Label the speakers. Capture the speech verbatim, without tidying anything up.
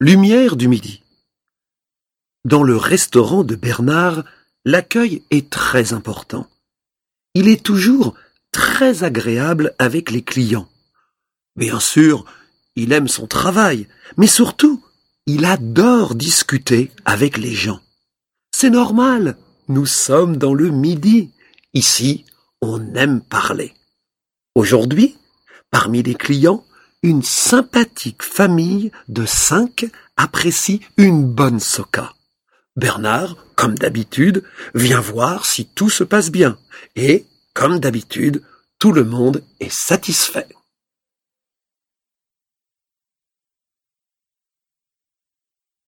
Speaker 1: Lumière du midi. Dans le restaurant de Bernard, l'accueil est très important. Il est toujours très agréable avec les clients. Bien sûr, il aime son travail, mais surtout, il adore discuter avec les gens. C'est normal, nous sommes dans le midi. Ici, on aime parler. Aujourd'hui, parmi les clients, une sympathique famille de cinq apprécie une bonne soca. Bernard, comme d'habitude, vient voir si tout se passe bien. Et, comme d'habitude, tout le monde est satisfait.